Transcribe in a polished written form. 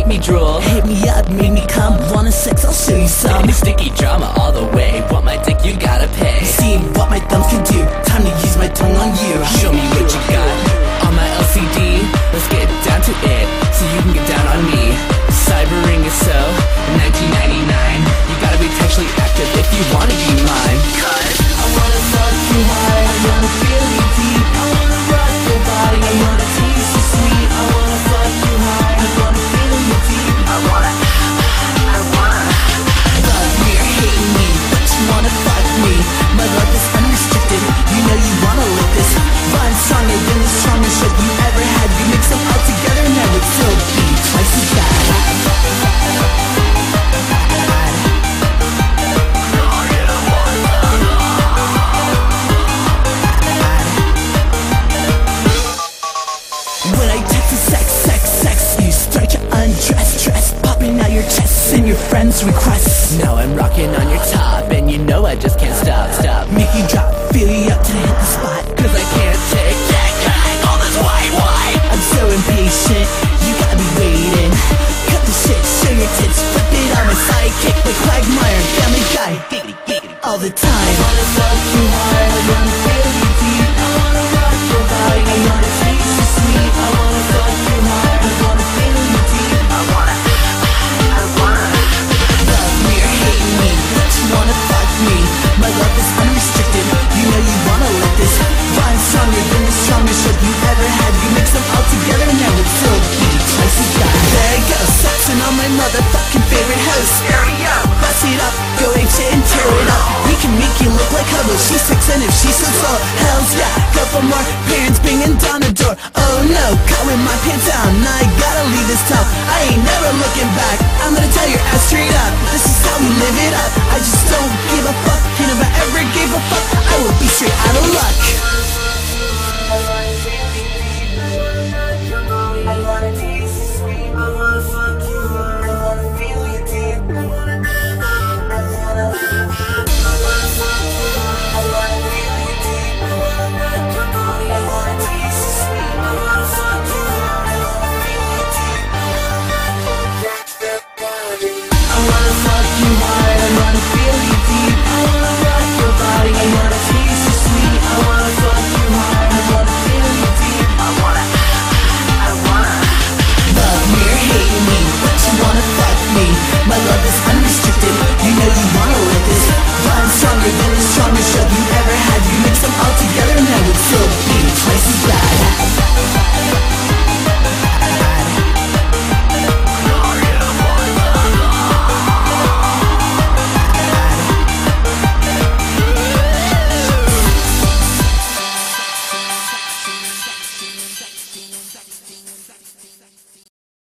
me drool. Hit me up, make me come. Wanna sex, I'll show you some. Sticky drama all the way. Want my dick, you gotta pay. See what my thumbs can do. Time to use my tongue on you. Show me what you got on my LCD. Let's get down to it, so you can get down on me. Cybering is so 1999. You gotta be sexually active if you wanna be mine. Cause I wanna fuck you hard, I wanna feel you deep, I wanna rock your body, I wanna taste you sweet. I wanna fuck you hard, I wanna feel you deep, I wanna love me or hate me, but you wanna fuck me. My love is unrestricted, you know you wanna live this. Rhyme stronger than the strongest shit you ever had. You mix them all together and that would still be twice as bad. When I text you sex, you start to undress, popping out your chest and your friends' requests. now I'm rocking on your top, and you know I just can't stop. Make you drop, feel you up to hit the spot. Cause I can't take all this white. I'm so impatient, you gotta be waiting. Cut the shit, show your tits, flip it on my sidekick like Quagmire, Family Guy, all the time.